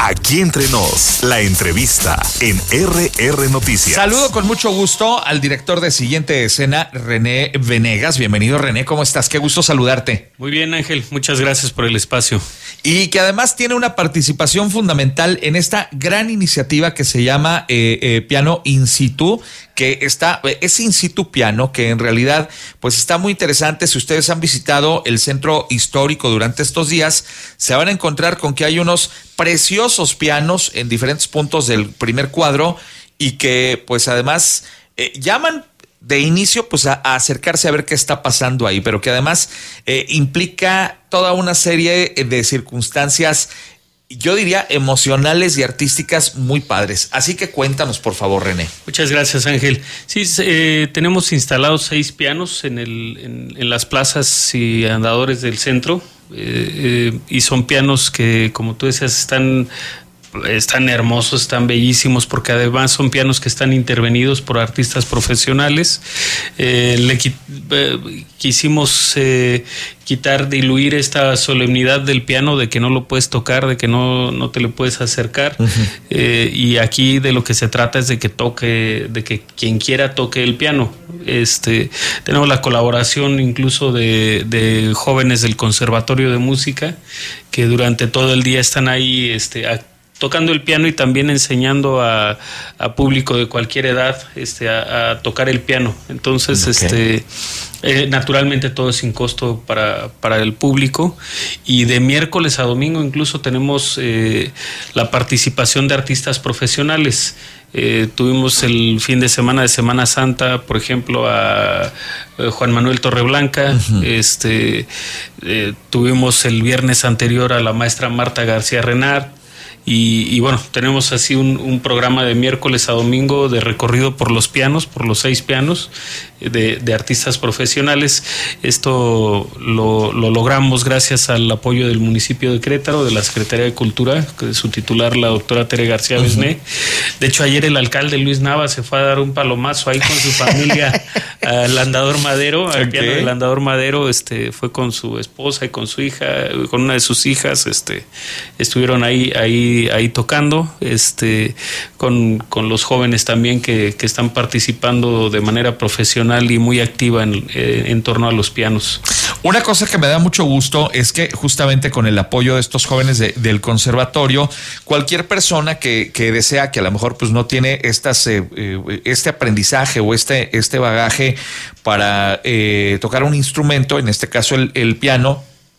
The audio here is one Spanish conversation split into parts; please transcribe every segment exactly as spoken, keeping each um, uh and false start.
Aquí entre nos, la entrevista en R R Noticias. Saludo con mucho gusto al director de Siguiente Escena, René Venegas. Bienvenido, René, ¿cómo estás? Qué gusto saludarte. Muy bien, Ángel, muchas gracias por el espacio. Y que además tiene una participación fundamental en esta gran iniciativa que se llama eh, eh, Piano In Situ, que está, es In Situ Piano, que en realidad pues está muy interesante. Si ustedes han visitado el centro histórico durante estos días, se van a encontrar con que hay unos preciosos pianos en diferentes puntos del primer cuadro y que pues además eh, llaman de inicio pues a, a acercarse a ver qué está pasando ahí, pero que además eh, implica toda una serie de circunstancias, yo diría emocionales y artísticas muy padres. Así que cuéntanos, por favor, René. Muchas gracias, Ángel. Sí, eh, tenemos instalados seis pianos en, el, en, en las plazas y andadores del centro, eh, eh, y son pianos que, como tú decías, están... están hermosos, están bellísimos, porque además son pianos que están intervenidos por artistas profesionales. Eh, le eh, quisimos eh, quitar, diluir esta solemnidad del piano, de que no lo puedes tocar, de que no, no te le puedes acercar. Uh-huh. eh, y aquí de lo que se trata es de que toque, de que quien quiera toque el piano. Este, tenemos la colaboración incluso de, de jóvenes del Conservatorio de Música, que durante todo el día están ahí este, a, tocando el piano y también enseñando a, a público de cualquier edad este, a, a tocar el piano. Entonces, okay. este, eh, naturalmente todo es sin costo para, para el público. Y de miércoles a domingo incluso tenemos eh, la participación de artistas profesionales. Eh, tuvimos el fin de semana de Semana Santa, por ejemplo, a, a Juan Manuel Torreblanca. Uh-huh. este, eh, tuvimos el viernes anterior a la maestra Marta García Renard. Y, y bueno, tenemos así un, un programa de miércoles a domingo de recorrido por los pianos, por los seis pianos de, de artistas profesionales. Esto lo, lo logramos gracias al apoyo del municipio de Querétaro, de la Secretaría de Cultura, que su titular, la doctora Tere García Besné. Uh-huh. De hecho, ayer el alcalde Luis Nava se fue a dar un palomazo ahí con su familia al Andador Madero, al okay. piano del Andador Madero. Este, fue con su esposa y con su hija, con una de sus hijas. Este, estuvieron ahí, ahí ahí tocando, este, con, con los jóvenes también que, que están participando de manera profesional y muy activa en, en torno a los pianos. Una cosa que me da mucho gusto es que justamente con el apoyo de estos jóvenes de, del conservatorio, cualquier persona que, que desea, que a lo mejor pues no tiene estas, eh, este aprendizaje o este, este bagaje para eh, tocar un instrumento, en este caso el, el piano,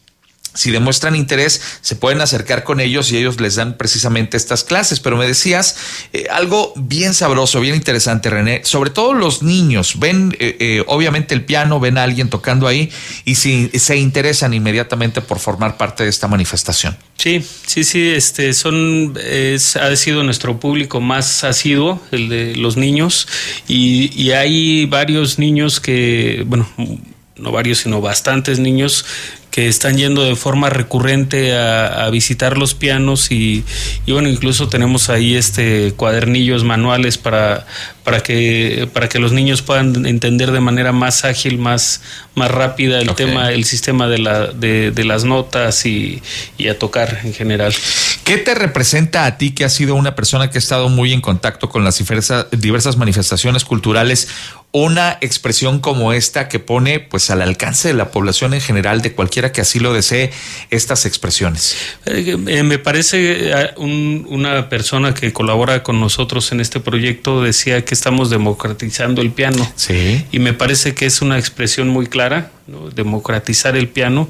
si demuestran interés, se pueden acercar con ellos y ellos les dan precisamente estas clases. Pero me decías eh, algo bien sabroso, bien interesante, René. Sobre todo los niños ven eh, eh, obviamente el piano, ven a alguien tocando ahí y si, se interesan inmediatamente por formar parte de esta manifestación. Sí, sí, sí, este, son, es, ha sido nuestro público más asiduo, el de los niños, y, y hay varios niños que, bueno, no varios, sino bastantes niños que están yendo de forma recurrente a, a visitar los pianos y, y bueno, incluso tenemos ahí este cuadernillos manuales para, para que para que los niños puedan entender de manera más ágil, más, más rápida el okay. tema, el sistema de la de, de las notas y, y a tocar en general. ¿Qué te representa a ti, que has sido una persona que ha estado muy en contacto con las diversas, diversas manifestaciones culturales, una expresión como esta que pone pues al alcance de la población en general, de cualquiera que así lo desee, estas expresiones? Eh, me parece un, una persona que colabora con nosotros en este proyecto decía que estamos democratizando el piano. Sí. Y me parece que es una expresión muy clara, ¿no? Democratizar el piano.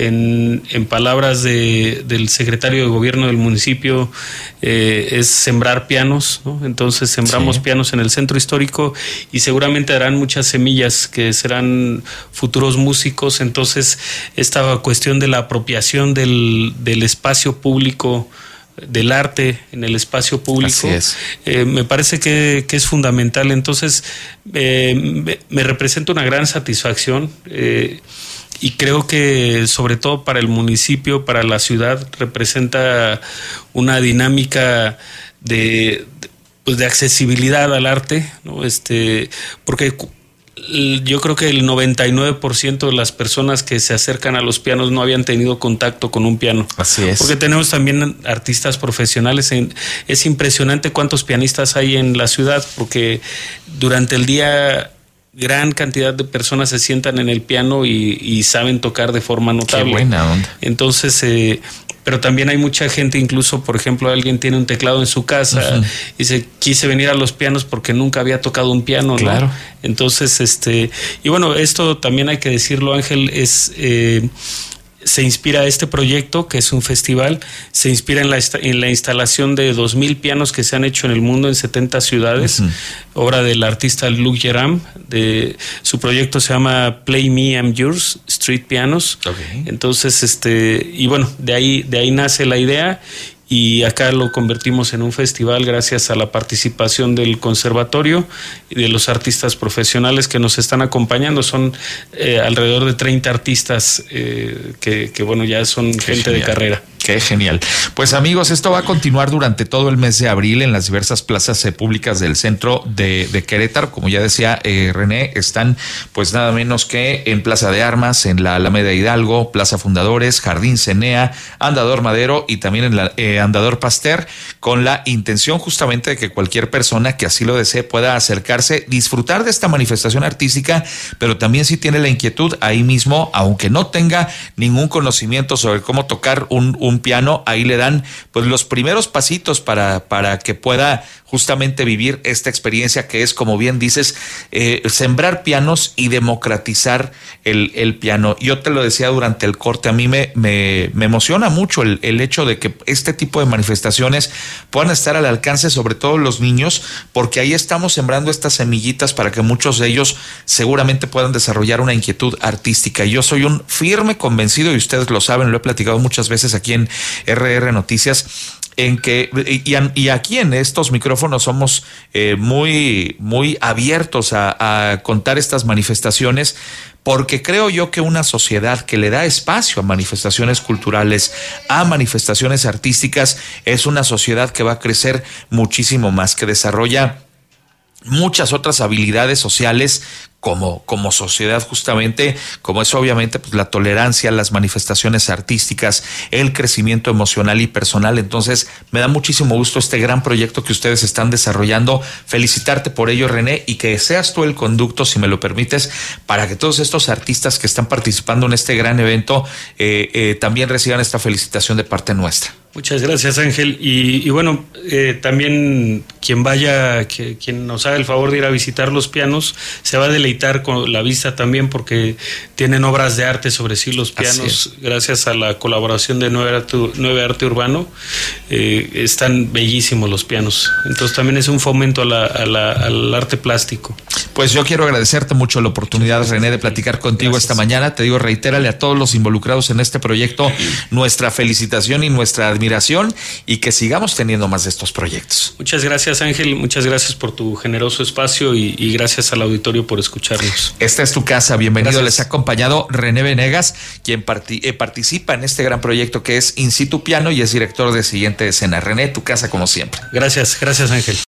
En, en palabras de, del secretario de gobierno del municipio, eh, es sembrar pianos, ¿no? Entonces sembramos sí. pianos en el centro histórico y seguramente darán muchas semillas que serán futuros músicos. Entonces esta cuestión de la apropiación del, del espacio público, del arte en el espacio público, eh, me parece que, que es fundamental. Entonces eh, me, me representa una gran satisfacción eh, y creo que sobre todo para el municipio, para la ciudad, representa una dinámica de, de, pues de accesibilidad al arte, ¿no? Este, porque yo creo que el noventa y nueve por ciento de las personas que se acercan a los pianos no habían tenido contacto con un piano. Así es. Porque tenemos también artistas profesionales. En, es impresionante cuántos pianistas hay en la ciudad, porque durante el día gran cantidad de personas se sientan en el piano y, y saben tocar de forma notable. Qué buena onda. Entonces, eh, pero también hay mucha gente, incluso, por ejemplo, alguien tiene un teclado en su casa, uh-huh, y dice, quise venir a los pianos porque nunca había tocado un piano, ¿no? Claro. Entonces, este, y bueno, esto también hay que decirlo, Ángel, es... Eh, se inspira este proyecto, que es un festival, se inspira en la, en la instalación de dos mil pianos que se han hecho en el mundo en setenta ciudades, uh-huh, obra del artista Luc Geram. De, su proyecto se llama Play Me, I'm Yours, Street Pianos. Okay. Entonces, este, y bueno, de ahí, de ahí nace la idea. Y acá lo convertimos en un festival gracias a la participación del conservatorio y de los artistas profesionales que nos están acompañando. Son eh, alrededor de treinta artistas eh, que, que, bueno, ya son Qué gente genial. de carrera. Qué genial. Pues amigos, esto va a continuar durante todo el mes de abril en las diversas plazas eh, públicas del centro de, de Querétaro. Como ya decía eh, René, están pues nada menos que en Plaza de Armas, en la Alameda Hidalgo, Plaza Fundadores, Jardín Cenea, Andador Madero y también en la eh, Andador Pasteur, con la intención justamente de que cualquier persona que así lo desee pueda acercarse, disfrutar de esta manifestación artística, pero también si tiene la inquietud ahí mismo, aunque no tenga ningún conocimiento sobre cómo tocar un, un piano, ahí le dan pues los primeros pasitos para, para que pueda justamente vivir esta experiencia que es, como bien dices, eh, sembrar pianos y democratizar el, el piano. Yo te lo decía durante el corte, a mí me, me, me emociona mucho el, el hecho de que este tipo de manifestaciones puedan estar al alcance, sobre todo los niños, porque ahí estamos sembrando estas semillitas para que muchos de ellos seguramente puedan desarrollar una inquietud artística. Y yo soy un firme convencido, y ustedes lo saben, lo he platicado muchas veces aquí en R R Noticias, en que, y, y aquí en estos micrófonos somos eh, muy, muy abiertos a, a contar estas manifestaciones, porque creo yo que una sociedad que le da espacio a manifestaciones culturales, a manifestaciones artísticas, es una sociedad que va a crecer muchísimo más, que desarrolla muchas otras habilidades sociales como, como sociedad, justamente, como es obviamente pues, la tolerancia, las manifestaciones artísticas, el crecimiento emocional y personal. Entonces me da muchísimo gusto este gran proyecto que ustedes están desarrollando. Felicitarte por ello, René, y que seas tú el conducto, si me lo permites, para que todos estos artistas que están participando en este gran evento eh, eh, también reciban esta felicitación de parte nuestra. Muchas gracias, Ángel. Y, y bueno, eh, también quien vaya, que, quien nos haga el favor de ir a visitar los pianos, se va a deleitar con la vista también, porque tienen obras de arte sobre sí los pianos, gracias a la colaboración de Nueve Arte, Nueve Arte Urbano. Eh, están bellísimos los pianos. Entonces también es un fomento a la, a la, al arte plástico. Pues yo quiero agradecerte mucho la oportunidad, René, de platicar contigo Gracias. esta mañana. Te digo, reitérale a todos los involucrados en este proyecto nuestra felicitación y nuestra admiración, y que sigamos teniendo más de estos proyectos. Muchas gracias, Ángel. Muchas gracias por tu generoso espacio y, y gracias al auditorio por escucharnos. Esta es tu casa. Bienvenido. Gracias. Les ha acompañado René Venegas, quien parti- eh, participa en este gran proyecto que es In Situ Piano y es director de Siguiente Escena. René, tu casa como siempre. Gracias, gracias, Ángel.